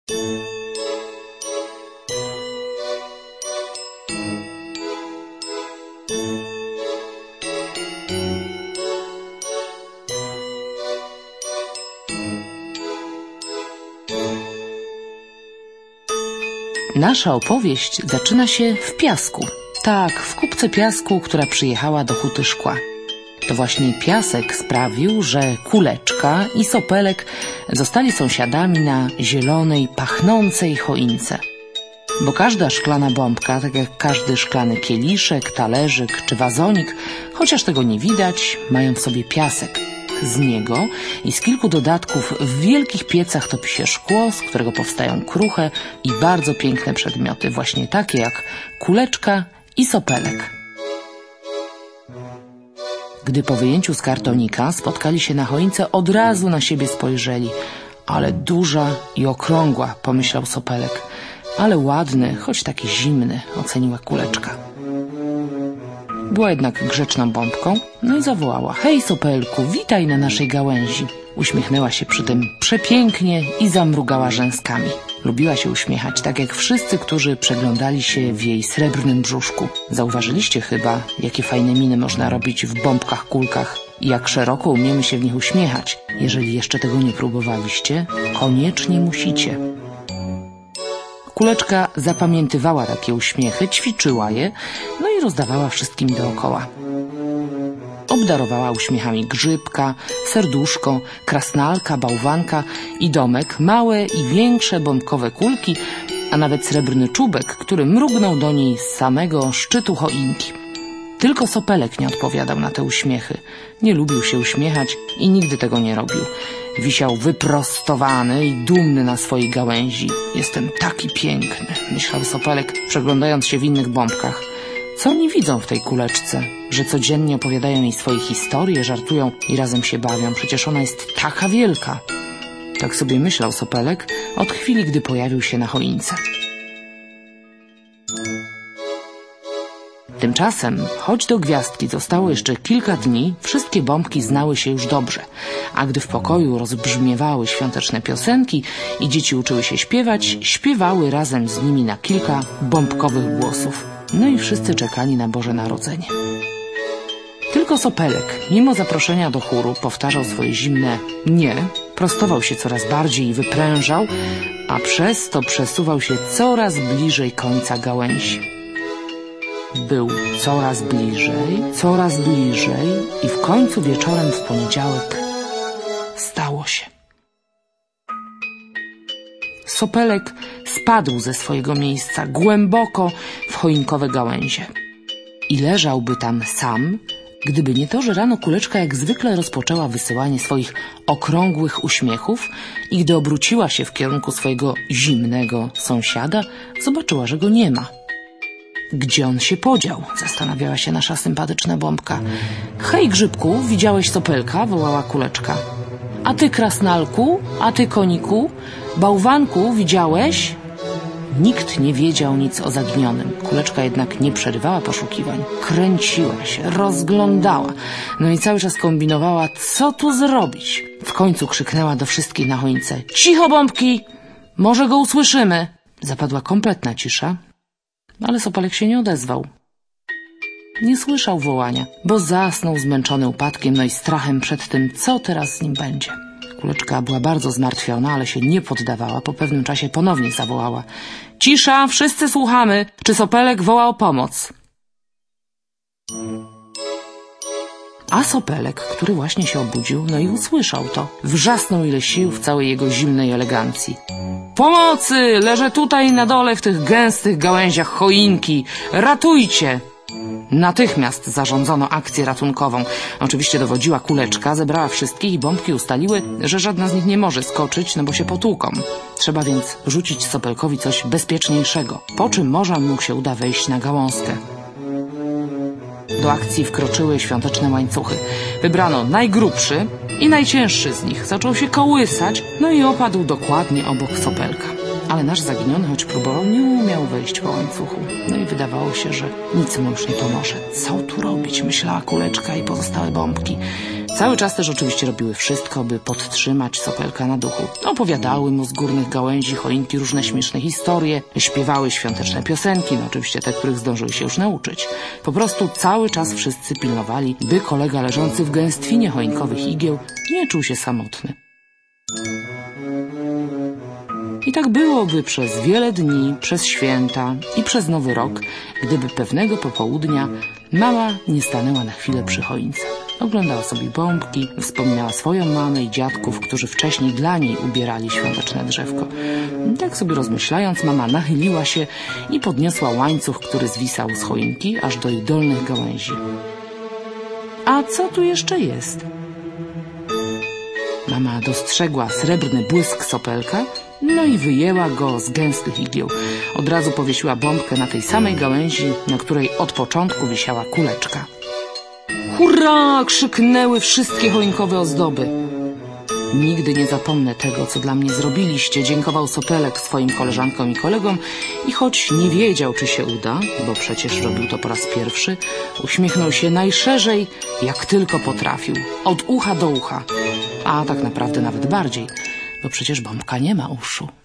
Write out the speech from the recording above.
Nasza opowieść zaczyna się w piasku. Tak, w kupce piasku, która przyjechała do Huty Szkła. To właśnie piasek sprawił, że Kuleczka i Sopelek zostali sąsiadami na zielonej, pachnącej choince. Bo każda szklana bombka, tak jak każdy szklany kieliszek, talerzyk czy wazonik, chociaż tego nie widać, mają w sobie piasek. Z niego i z kilku dodatków w wielkich piecach topi się szkło, z którego powstają kruche i bardzo piękne przedmioty, właśnie takie jak Kuleczka i Sopelek. Gdy po wyjęciu z kartonika spotkali się na choince, od razu na siebie spojrzeli. Ale duża i okrągła, pomyślał Sopelek. Ale ładny, choć taki zimny, oceniła Kuleczka. Była jednak grzeczną bombką, no i zawołała: hej, Sopelku, witaj na naszej gałęzi. Uśmiechnęła się przy tym przepięknie i zamrugała rzęskami. Lubiła się uśmiechać, tak jak wszyscy, którzy przeglądali się w jej srebrnym brzuszku. Zauważyliście chyba, jakie fajne miny można robić w bombkach, kulkach i jak szeroko umiemy się w nich uśmiechać. Jeżeli jeszcze tego nie próbowaliście, koniecznie musicie. Kuleczka zapamiętywała takie uśmiechy, ćwiczyła je, no i rozdawała wszystkim dookoła. Obdarowała uśmiechami grzybka, serduszko, krasnalka, bałwanka i domek, małe i większe bombkowe kulki, a nawet srebrny czubek, który mrugnął do niej z samego szczytu choinki. Tylko Sopelek nie odpowiadał na te uśmiechy. Nie lubił się uśmiechać i nigdy tego nie robił. Wisiał wyprostowany i dumny na swojej gałęzi. Jestem taki piękny, myślał Sopelek, przeglądając się w innych bombkach. Co oni widzą w tej Kuleczce? Że codziennie opowiadają jej swoje historie, żartują i razem się bawią. Przecież ona jest taka wielka. Tak sobie myślał Sopelek od chwili, gdy pojawił się na choince. Tymczasem, choć do gwiazdki zostało jeszcze kilka dni, wszystkie bombki znały się już dobrze. A gdy w pokoju rozbrzmiewały świąteczne piosenki i dzieci uczyły się śpiewać, śpiewały razem z nimi na kilka bombkowych głosów. No i wszyscy czekali na Boże Narodzenie. Tylko Sopelek, mimo zaproszenia do chóru, powtarzał swoje zimne nie, prostował się coraz bardziej i wyprężał, a przez to przesuwał się coraz bliżej końca gałęzi. Był coraz bliżej i w końcu wieczorem w poniedziałek stało się. Sopelek spadł ze swojego miejsca głęboko w choinkowe gałęzie. I leżałby tam sam, gdyby nie to, że rano Kuleczka jak zwykle rozpoczęła wysyłanie swoich okrągłych uśmiechów i gdy obróciła się w kierunku swojego zimnego sąsiada, zobaczyła, że go nie ma. Gdzie on się podział? Zastanawiała się nasza sympatyczna bombka. Hej, grzybku, widziałeś Sopelka? Wołała Kuleczka. A ty, krasnalku? A ty, koniku? Bałwanku, widziałeś? Nikt nie wiedział nic o zaginionym. Kuleczka jednak nie przerywała poszukiwań. Kręciła się, rozglądała. No i cały czas kombinowała, co tu zrobić. W końcu krzyknęła do wszystkich na choince. Cicho, bombki! Może go usłyszymy. Zapadła kompletna cisza. Ale Sopelek się nie odezwał. Nie słyszał wołania, bo zasnął zmęczony upadkiem, no i strachem przed tym, co teraz z nim będzie. Kuleczka była bardzo zmartwiona, ale się nie poddawała. Po pewnym czasie ponownie zawołała. Cisza, wszyscy słuchamy. Czy Sopelek woła o pomoc? A Sopelek, który właśnie się obudził, no i usłyszał to, wrzasnął ile sił w całej jego zimnej elegancji. Pomocy! Leżę tutaj na dole w tych gęstych gałęziach choinki. Ratujcie! Natychmiast zarządzono akcję ratunkową. Oczywiście dowodziła Kuleczka, zebrała wszystkich i bombki ustaliły, że żadna z nich nie może skoczyć, no bo się potłuką. Trzeba więc rzucić Sopelkowi coś bezpieczniejszego, po czym może mu się uda wejść na gałązkę. Do akcji wkroczyły świąteczne łańcuchy. Wybrano najgrubszy i najcięższy z nich. Zaczął się kołysać, no i opadł dokładnie obok Sopelka. Ale nasz zaginiony, choć próbował, nie umiał wejść po łańcuchu. No i wydawało się, że nic mu już nie pomoże. Co tu robić? Myślała Kuleczka i pozostałe bombki. Cały czas też oczywiście robiły wszystko, by podtrzymać Sopelka na duchu. Opowiadały mu z górnych gałęzi choinki różne śmieszne historie, śpiewały świąteczne piosenki, no oczywiście te, których zdążyły się już nauczyć. Po prostu cały czas wszyscy pilnowali, by kolega leżący w gęstwinie choinkowych igieł nie czuł się samotny. I tak byłoby przez wiele dni, przez święta i przez Nowy Rok, gdyby pewnego popołudnia mama nie stanęła na chwilę przy choince. Oglądała sobie bombki, wspominała swoją mamę i dziadków, którzy wcześniej dla niej ubierali świąteczne drzewko. Tak sobie rozmyślając, mama nachyliła się i podniosła łańcuch, który zwisał z choinki aż do jej dolnych gałęzi. A co tu jeszcze jest? Mama dostrzegła srebrny błysk Sopelka, no i wyjęła go z gęstych igieł. Od razu powiesiła bombkę na tej samej gałęzi, na której od początku wisiała kuleczka. Hurra! Krzyknęły wszystkie choinkowe ozdoby. Nigdy nie zapomnę tego, co dla mnie zrobiliście, dziękował Sopelek swoim koleżankom i kolegom i choć nie wiedział, czy się uda, bo przecież robił to po raz pierwszy, uśmiechnął się najszerzej, jak tylko potrafił, od ucha do ucha, a tak naprawdę nawet bardziej, bo przecież bombka nie ma uszu.